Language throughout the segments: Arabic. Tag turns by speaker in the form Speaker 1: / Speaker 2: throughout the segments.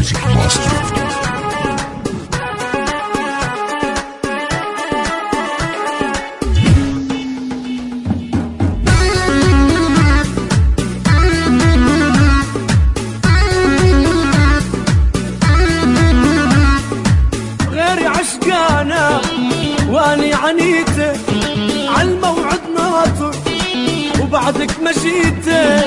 Speaker 1: Music Master.
Speaker 2: واني عنيته عالموعد ناطر وبعدك مشيته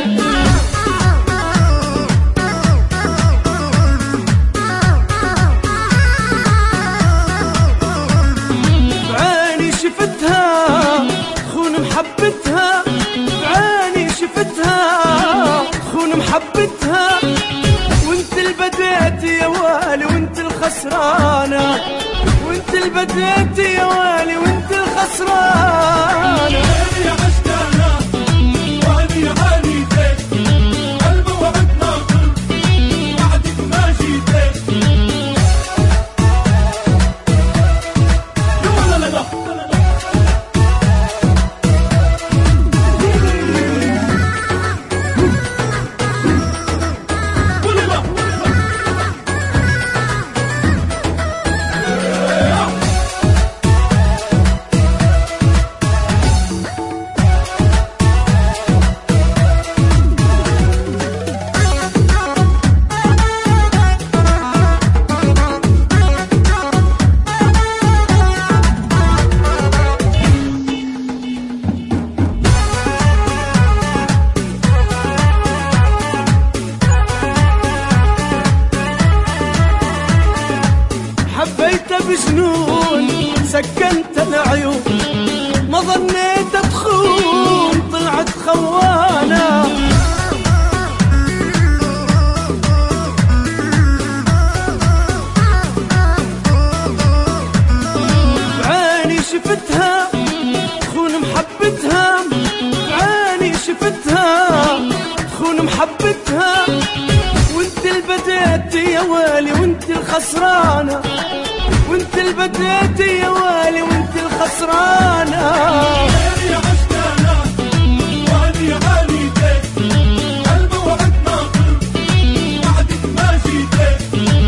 Speaker 2: بعيني شفتها خون محبتها بعيني شفتها خون محبتها وانت اللي بديت يا والي وانت الخسرانة وانت اللي بديت يا والي وانت الخسرانة
Speaker 3: يا عشقانا واني عانيتك الموعد ناطر بعدك ما جيتك يا ولا لا
Speaker 2: بجنون سكنت العيون ما ظنيت تخون طلعت خوانة بعيني شفتها خون محبتها بعيني شفتها خون محبتها وانت اللي بديت يا والي وانت الخسرانة وانت اللي بديت يا والي وانت الخسرانة
Speaker 3: يا عشقانا واني عانيتك الموعد ناطر بعدك ما جيتك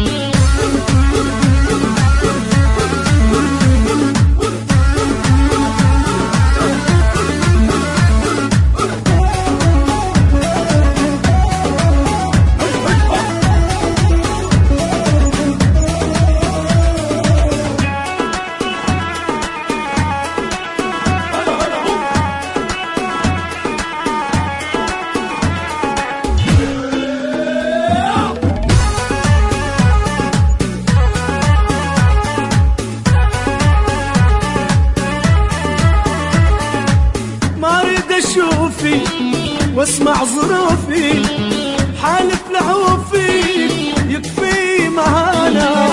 Speaker 2: شوفي واسمع ظروفي حالف لعوفي يكفي مهانا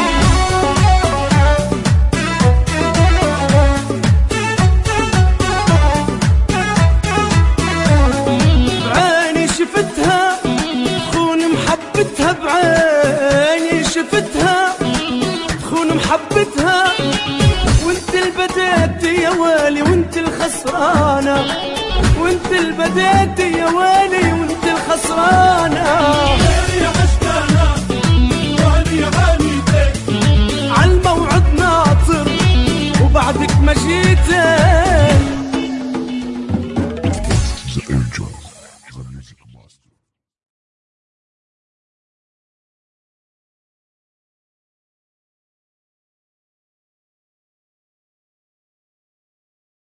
Speaker 2: بعيني شفتها خون محبتها بعيني شفتها خون محبتها وانت اللي بديت يا والي وانت الخسرانة وانت اللي بديت يا والي وانت الخسرانة